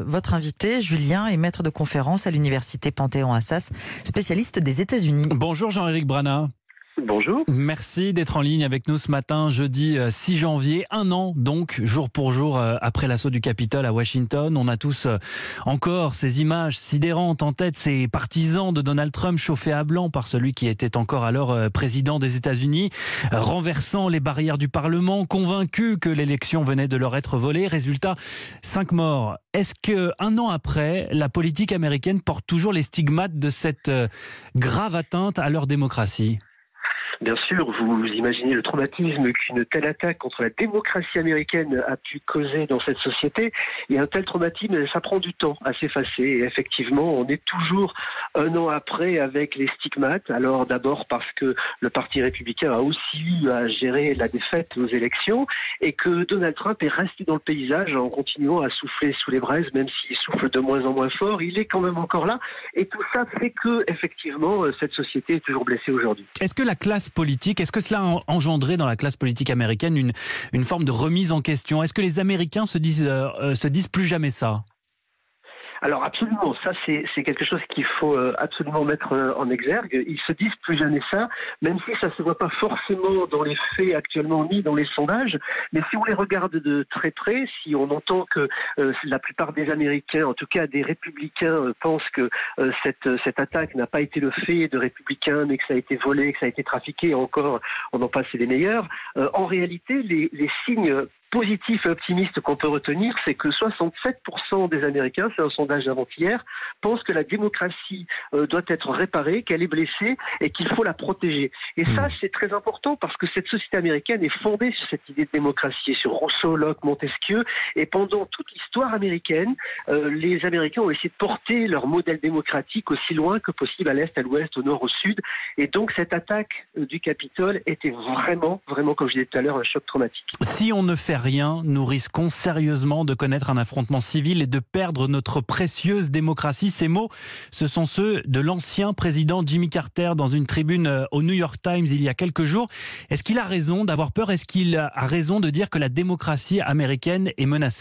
votre invité, Julien, est maître de conférence à l'université Panthéon-Assas, spécialiste des États-Unis. Bonjour Jean-Éric Brana. Bonjour. Merci d'être en ligne avec nous ce matin, jeudi 6 janvier, un an donc, jour pour jour après l'assaut du Capitole à Washington. On a tous encore ces images sidérantes en tête, ces partisans de Donald Trump chauffés à blanc par celui qui était encore alors président des États-Unis, renversant les barrières du Parlement, convaincus que l'élection venait de leur être volée. Résultat, 5 morts. Est-ce qu'un an après, la politique américaine porte toujours les stigmates de cette grave atteinte à leur démocratie ? Bien sûr, vous imaginez le traumatisme qu'une telle attaque contre la démocratie américaine a pu causer dans cette société. Et un tel traumatisme, ça prend du temps à s'effacer. Et effectivement, on est toujours un an après avec les stigmates. Alors d'abord parce que le Parti républicain a aussi eu à gérer la défaite aux élections et que Donald Trump est resté dans le paysage en continuant à souffler sous les braises, même s'il souffle de moins en moins fort. Il est quand même encore là. Et tout ça fait que, effectivement, cette société est toujours blessée aujourd'hui. Est-ce que la classe politique, est-ce que cela a engendré dans la classe politique américaine une forme de remise en question ? Est-ce que les Américains se disent plus jamais ça ? Alors absolument, ça c'est quelque chose qu'il faut absolument mettre en exergue. Ils se disent plus jamais ça, même si ça se voit pas forcément dans les faits actuellement ni dans les sondages. Mais si on les regarde de très près, si on entend que la plupart des Américains, en tout cas des républicains, pensent que cette attaque n'a pas été le fait de républicains, mais que ça a été volé, que ça a été trafiqué, encore on en passe c'est les meilleurs. En réalité, les signes positif et optimiste qu'on peut retenir, c'est que 67% des Américains, c'est un sondage d'avant-hier, pensent que la démocratie doit être réparée, qu'elle est blessée et qu'il faut la protéger. Et ça, c'est très important parce que cette société américaine est fondée sur cette idée de démocratie, sur Rousseau, Locke, Montesquieu. Et pendant toute l'histoire américaine, les Américains ont essayé de porter leur modèle démocratique aussi loin que possible, à l'est, à l'ouest, au nord, au sud. Et donc, cette attaque du Capitole était vraiment, comme je disais tout à l'heure, un choc traumatique. Si on ne fait rien, nous risquons sérieusement de connaître un affrontement civil et de perdre notre précieuse démocratie. Ces mots, ce sont ceux de l'ancien président Jimmy Carter dans une tribune au New York Times il y a quelques jours. Est-ce qu'il a raison d'avoir peur ? Est-ce qu'il a raison de dire que la démocratie américaine est menacée ?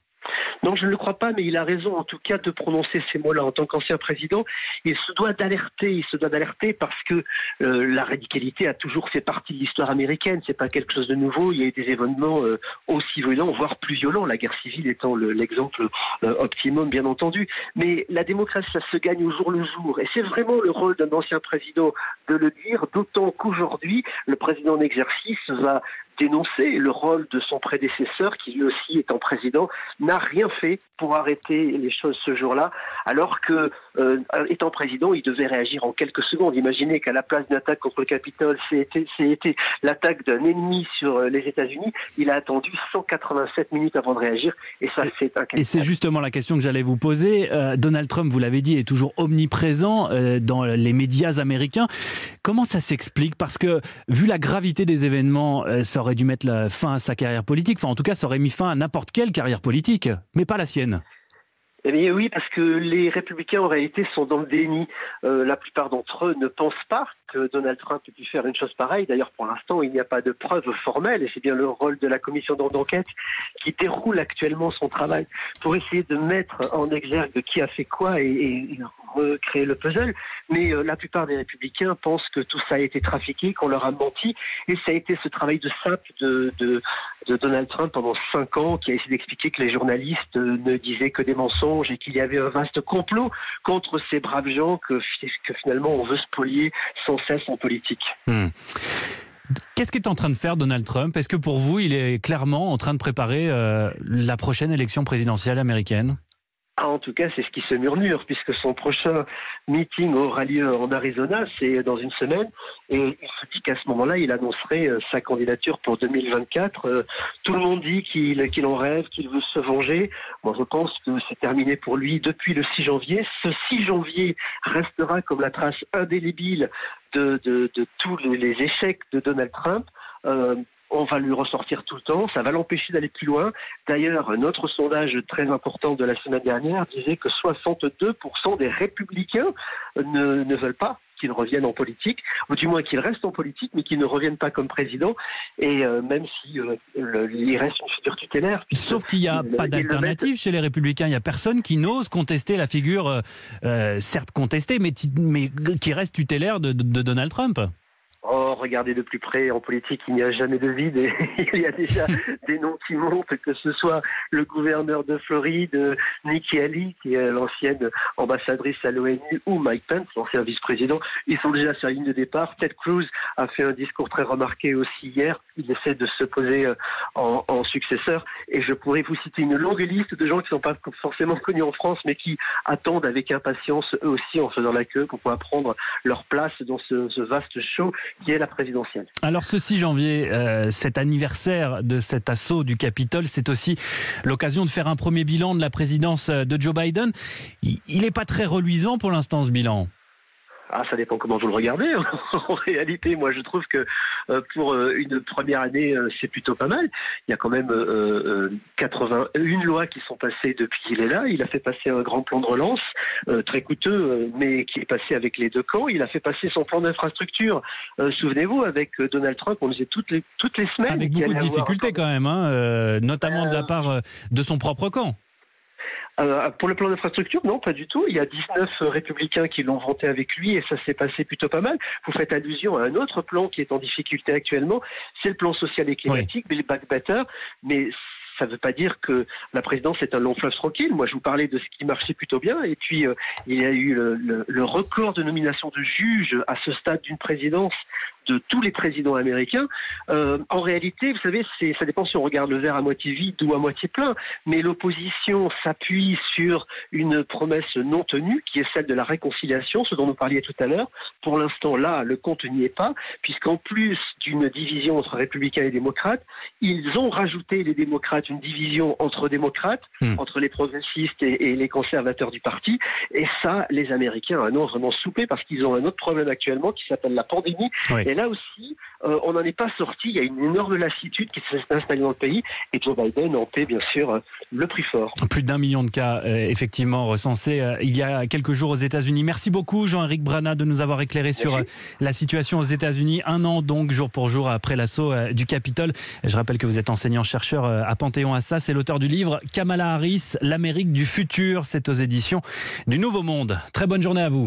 Non, je ne le crois pas, mais il a raison en tout cas de prononcer ces mots-là. En tant qu'ancien président, il se doit d'alerter parce que la radicalité a toujours fait partie de l'histoire américaine. C'est pas quelque chose de nouveau. Il y a eu des événements aussi violents, voire plus violents, la guerre civile étant l'exemple optimum, bien entendu. Mais la démocratie, ça se gagne au jour le jour. Et c'est vraiment le rôle d'un ancien président de le dire, d'autant qu'aujourd'hui, le président en exercice va dénoncer le rôle de son prédécesseur, qui lui aussi, étant président, n'a rien fait pour arrêter les choses ce jour-là, alors que, étant président, il devait réagir en quelques secondes. Imaginez qu'à la place d'une attaque contre le Capitole, c'était l'attaque d'un ennemi sur les États-Unis. Il a attendu 187 minutes avant de réagir, et ça, c'est inquiétant. Et c'est justement la question que j'allais vous poser. Donald Trump, vous l'avez dit, est toujours omniprésent dans les médias américains. Comment ça s'explique ? Parce que, vu la gravité des événements, ça aurait dû mettre fin à sa carrière politique. Enfin, en tout cas, ça aurait mis fin à n'importe quelle carrière politique, mais pas la sienne. Eh bien oui, parce que les républicains en réalité sont dans le déni. La plupart d'entre eux ne pensent pas que Donald Trump ait pu faire une chose pareille. D'ailleurs, pour l'instant, il n'y a pas de preuves formelles et c'est bien le rôle de la commission d'enquête qui déroule actuellement son travail pour essayer de mettre en exergue qui a fait quoi et recréer le puzzle. Mais la plupart des républicains pensent que tout ça a été trafiqué, qu'on leur a menti et ça a été ce travail de sape de Donald Trump pendant 5 ans qui a essayé d'expliquer que les journalistes ne disaient que des mensonges et qu'il y avait un vaste complot contre ces braves gens que finalement on veut spolier sans cesse en politique. Qu'est-ce qu'est en train de faire Donald Trump ? Est-ce que pour vous, il est clairement en train de préparer la prochaine élection présidentielle américaine ? En tout cas, c'est ce qui se murmure, puisque son prochain meeting aura lieu en Arizona, c'est dans une semaine, et il se dit qu'à ce moment-là, il annoncerait sa candidature pour 2024. Tout le monde dit qu'il en rêve, qu'il veut se venger. Moi, je pense que c'est terminé pour lui depuis le 6 janvier. Ce 6 janvier restera comme la trace indélébile de tous les échecs de Donald Trump. On va lui ressortir tout le temps, ça va l'empêcher d'aller plus loin. D'ailleurs, un autre sondage très important de la semaine dernière disait que 62% des républicains ne veulent pas qu'il revienne en politique, ou du moins qu'il reste en politique, mais qu'il ne revienne pas comme président, et même si il reste une figure tutélaire. Sauf qu'il n'y a pas d'alternative chez les Républicains. Il n'y a personne qui n'ose contester la figure, certes contestée, mais qui reste tutélaire de Donald Trump. Oh, regardez de plus près, en politique, il n'y a jamais de vide et il y a déjà des noms qui montent, que ce soit le gouverneur de Floride, Nikki Haley, qui est l'ancienne ambassadrice à l'ONU, ou Mike Pence, l'ancien vice-président. Ils sont déjà sur la ligne de départ. Ted Cruz a fait un discours très remarqué aussi hier. Il essaie de se poser en successeur. Et je pourrais vous citer une longue liste de gens qui ne sont pas forcément connus en France, mais qui attendent avec impatience, eux aussi, en faisant la queue, pour pouvoir prendre leur place dans ce vaste show qui est la présidentielle. Alors ce 6 janvier, cet anniversaire de cet assaut du Capitole, c'est aussi l'occasion de faire un premier bilan de la présidence de Joe Biden. Il n'est pas très reluisant pour l'instant, ce bilan. Ah, ça dépend comment vous le regardez. En réalité, moi, je trouve que pour une première année, c'est plutôt pas mal. Il y a quand même 81 lois qui sont passées depuis qu'il est là. Il a fait passer un grand plan de relance, très coûteux, mais qui est passé avec les deux camps. Il a fait passer son plan d'infrastructure. Souvenez-vous, avec Donald Trump, on disait toutes les semaines. Avec beaucoup de difficultés quand même, notamment de la part de son propre camp. Pour le plan d'infrastructure, non, pas du tout. Il y a 19 républicains qui l'ont vanté avec lui et ça s'est passé plutôt pas mal. Vous faites allusion à un autre plan qui est en difficulté actuellement, c'est le plan social et climatique, Build Back Better, mais ça ne veut pas dire que la présidence est un long fleuve tranquille. Moi, je vous parlais de ce qui marchait plutôt bien. Et puis, il y a eu le record de nomination de juges à ce stade d'une présidence de tous les présidents américains. En réalité, vous savez, ça dépend si on regarde le verre à moitié vide ou à moitié plein. Mais l'opposition s'appuie sur une promesse non tenue, qui est celle de la réconciliation, ce dont nous parliez tout à l'heure. Pour l'instant, là, le compte n'y est pas, puisqu'en plus d'une division entre républicains et démocrates, ils ont rajouté, les démocrates, une division entre démocrates, entre les progressistes et les conservateurs du parti. Et ça, les Américains en ont vraiment soupé parce qu'ils ont un autre problème actuellement qui s'appelle la pandémie. Oui. Et là aussi, on n'en est pas sorti. Il y a une énorme lassitude qui s'est installée dans le pays. Et Joe Biden en paie, bien sûr, le prix fort. Plus d'1 million de cas, effectivement, recensés il y a quelques jours aux États-Unis. Merci beaucoup, Jean-Éric Brana, de nous avoir éclairé sur la situation aux États-Unis. 1 an, donc, jour pour jour, après l'assaut du Capitole. Je rappelle que vous êtes enseignant-chercheur à Panthéon-Assas. C'est l'auteur du livre Kamala Harris, l'Amérique du futur. C'est aux éditions du Nouveau Monde. Très bonne journée à vous.